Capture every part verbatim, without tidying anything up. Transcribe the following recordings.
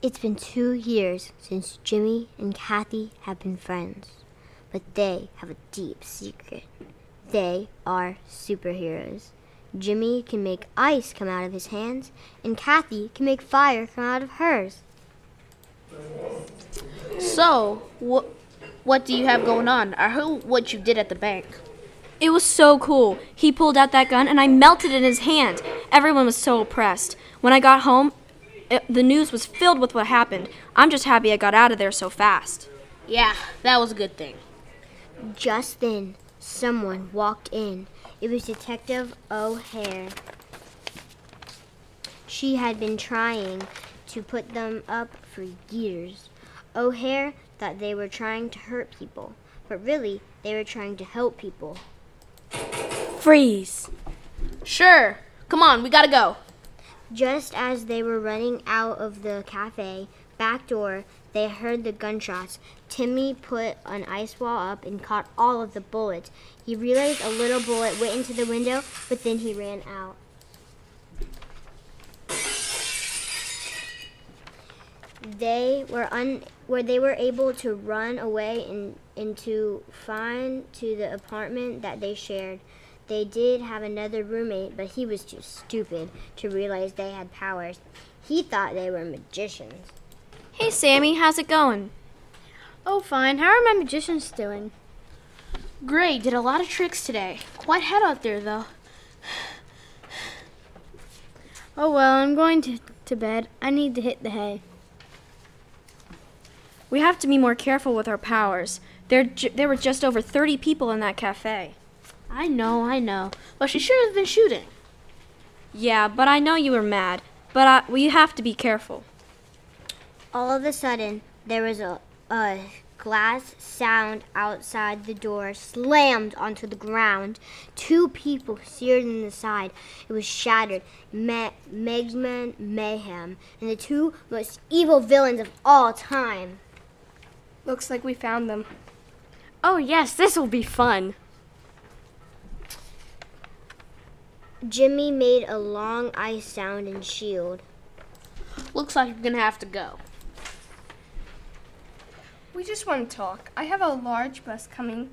It's been two years since Jimmy and Kathy have been friends, but they have a deep secret. They are superheroes. Jimmy can make ice come out of his hands, and Kathy can make fire come out of hers. So, what what do you have going on? I heard what you did at the bank. It was so cool. He pulled out that gun and I melted it in his hand. Everyone was so impressed. When I got home, it, the news was filled with what happened. I'm just happy I got out of there so fast. Yeah, that was a good thing. Just then, someone walked in. It was Detective O'Hare. She had been trying to put them up for years. O'Hare thought they were trying to hurt people, but really, they were trying to help people. Freeze! Sure. Come on, we gotta go. Just as they were running out of the cafe back door, they heard the gunshots. Timmy put an ice wall up and caught all of the bullets. He realized a little bullet went into the window, but then he ran out. They were un where they were able to run away and into find to the apartment that they shared. They did have another roommate, but he was too stupid to realize they had powers. He thought they were magicians. Hey, Sammy, how's it going? Oh, fine. How are my magicians doing? Great, did a lot of tricks today. Quite hot out there, though. Oh, well, I'm going to, to bed. I need to hit the hay. We have to be more careful with our powers. There, ju- there were just over thirty people in that cafe. I know, I know. But she sure has been shooting. Yeah, but I know you were mad. But I, we have to be careful. All of a sudden, there was a, a glass sound outside the door slammed onto the ground. Two people seared in the side. It was shattered. Ma- Megman Mayhem, and the two most evil villains of all time. Looks like we found them. Oh, yes, this will be fun. Jimmy made a long ice sound and shield. Looks like you're gonna have to go. We just want to talk. I have a large bus coming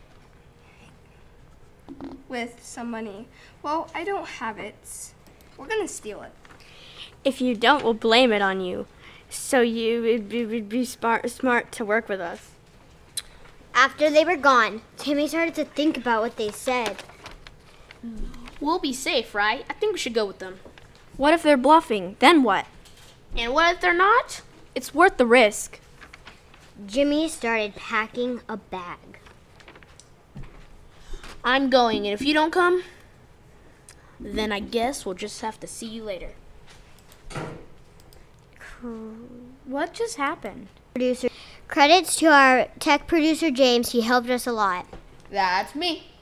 with some money. Well, I don't have it. We're going to steal it. If you don't, we'll blame it on you. So you would be, would be smart, smart to work with us. After they were gone, Timmy started to think about what they said. We'll be safe, right? I think we should go with them. What if they're bluffing? Then what? And what if they're not? It's worth the risk. Jimmy started packing a bag. I'm going, and if you don't come, then I guess we'll just have to see you later. What just happened? Producer, credits to our tech producer James. He helped us a lot. That's me.